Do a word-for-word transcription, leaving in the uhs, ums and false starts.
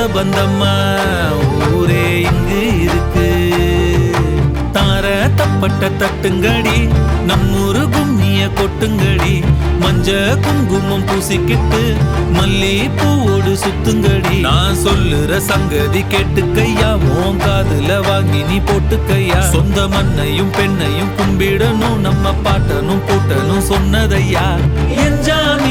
பந்தம்மா ஊரே இங்கு இருக்கு. தார தப்பட்ட தட்டுங்கடி நம்மூரு கும்மிய கொட்டுங்கடி. மஞ்ச குங்குமம் பூசிக்கிட்டு மல்லி பூவோடு சுத்துங்கடி. நான் சொல்லுற சங்கதி கேட்டுக்கையா, உன் காதுல வாங்கி நீ போட்டுக்கையா. சொந்த மண்ணையும் பெண்ணையும் கும்பிடணும், நம்ம பாட்டனும் போட்டனும் சொன்னதையா. என் ஜான